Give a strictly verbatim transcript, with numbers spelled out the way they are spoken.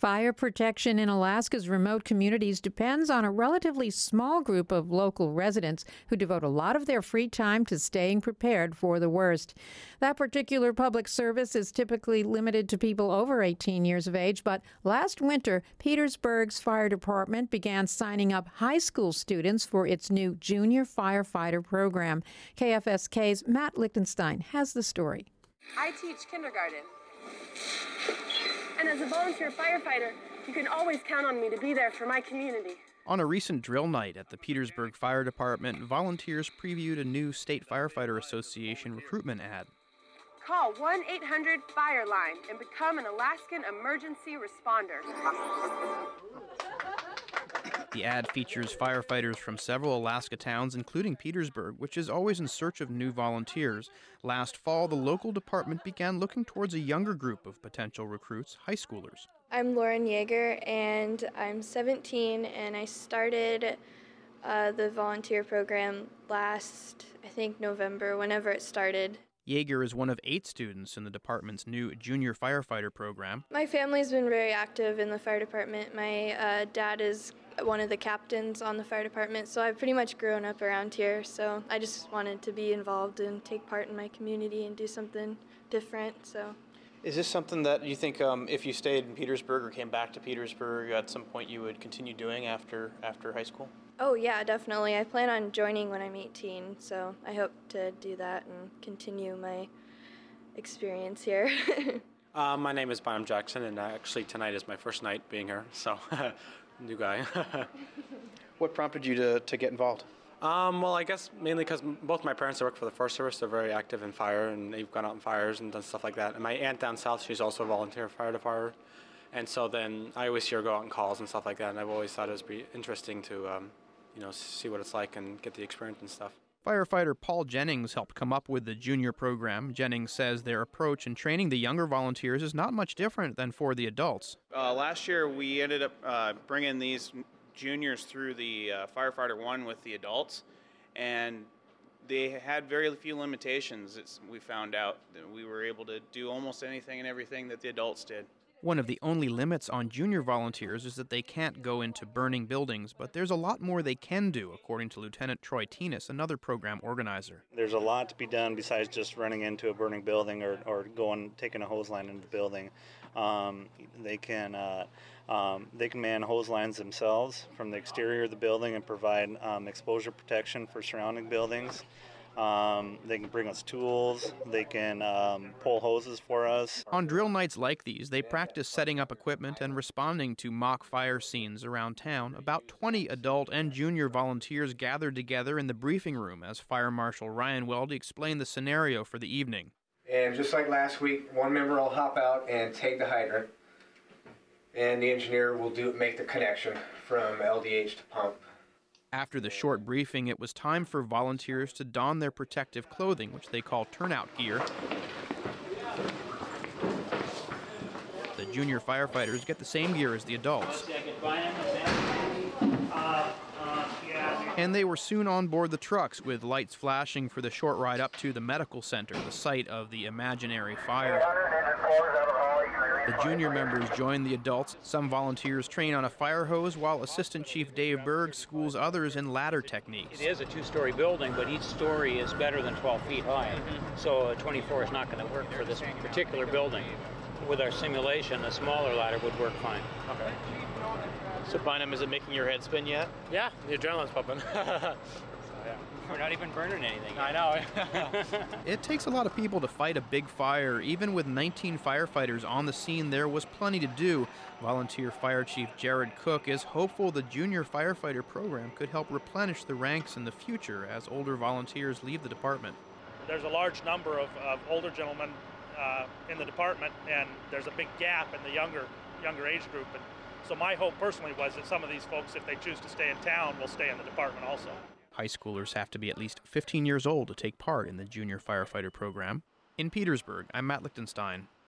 Fire protection in Alaska's remote communities depends on a relatively small group of local residents who devote a lot of their free time to staying prepared for the worst. That particular public service is typically limited to people over eighteen years of age, but last winter, Petersburg's fire department began signing up high school students for its new junior firefighter program. K F S K's Matt Lichtenstein has the story. I teach kindergarten. And as a volunteer firefighter, you can always count on me to be there for my community. On a recent drill night at the Petersburg Fire Department, volunteers previewed a new State Firefighter Association recruitment ad. Call one eight hundred fire line and become an Alaskan emergency responder. The ad features firefighters from several Alaska towns, including Petersburg, which is always in search of new volunteers. Last fall, the local department began looking towards a younger group of potential recruits, high schoolers. I'm Lauren Yeager, and I'm seventeen, and I started uh, the volunteer program last, I think, November, whenever it started. Yeager is one of eight students in the department's new junior firefighter program. My family's been very active in the fire department. My uh, dad is one of the captains on the fire department, so I've pretty much grown up around here. So I just wanted to be involved and take part in my community and do something different. So, is this something that you think, um, if you stayed in Petersburg or came back to Petersburg at some point, you would continue doing after after high school? Oh yeah, definitely. I plan on joining when I'm eighteen, so I hope to do that and continue my experience here. uh, my name is Bonham Jackson, and actually tonight is my first night being here, so new guy. What prompted you to, to get involved? Um, well, I guess mainly because both my parents work for the Forest Service. They're very active in fire, and they've gone out in fires and done stuff like that. And my aunt down south, she's also a volunteer fire department. And so then I always hear her go out on calls and stuff like that, and I've always thought it was pretty interesting to um, you know, see what it's like and get the experience and stuff. Firefighter Paul Jennings helped come up with the junior program. Jennings says their approach in training the younger volunteers is not much different than for the adults. Uh, last year, we ended up uh, bringing these juniors through the uh, Firefighter One with the adults, and they had very few limitations. It's, we found out that we were able to do almost anything and everything that the adults did. One of the only limits on junior volunteers is that they can't go into burning buildings, but there's a lot more they can do, according to Lieutenant Troy Tinas, another program organizer. There's a lot to be done besides just running into a burning building or, or going taking a hose line into the building. Um, they can uh, um, they can man hose lines themselves from the exterior of the building and provide um, exposure protection for surrounding buildings. Um, they can bring us tools, they can um, pull hoses for us. On drill nights like these, they practice setting up equipment and responding to mock fire scenes around town. About twenty adult and junior volunteers gathered together in the briefing room as Fire Marshal Ryan Weldy explained the scenario for the evening. And just like last week, one member will hop out and take the hydrant, and the engineer will do make the connection from L D H to pump. After the short briefing, it was time for volunteers to don their protective clothing, which they call turnout gear. The junior firefighters get the same gear as the adults. And they were soon on board the trucks, with lights flashing for the short ride up to the medical center, the site of the imaginary fire. The junior members join the adults. Some volunteers train on a fire hose, while Assistant Chief Dave Berg schools others in ladder techniques. It is a two-story building, but each story is better than twelve feet high. Mm-hmm. So a twenty-four is not going to work for this particular building. With our simulation, a smaller ladder would work fine. Okay. So, Bynum, is it making your head spin yet? Yeah, the adrenaline's pumping. So, yeah. We're not even burning anything. I know. It takes a lot of people to fight a big fire. Even with nineteen firefighters on the scene, there was plenty to do. Volunteer Fire Chief Jared Cook is hopeful the junior firefighter program could help replenish the ranks in the future as older volunteers leave the department. There's a large number of, of older gentlemen uh, in the department, and there's a big gap in the younger younger age group. And so my hope personally was that some of these folks, if they choose to stay in town, will stay in the department also. High schoolers have to be at least fifteen years old to take part in the junior firefighter program. In Petersburg, I'm Matt Lichtenstein.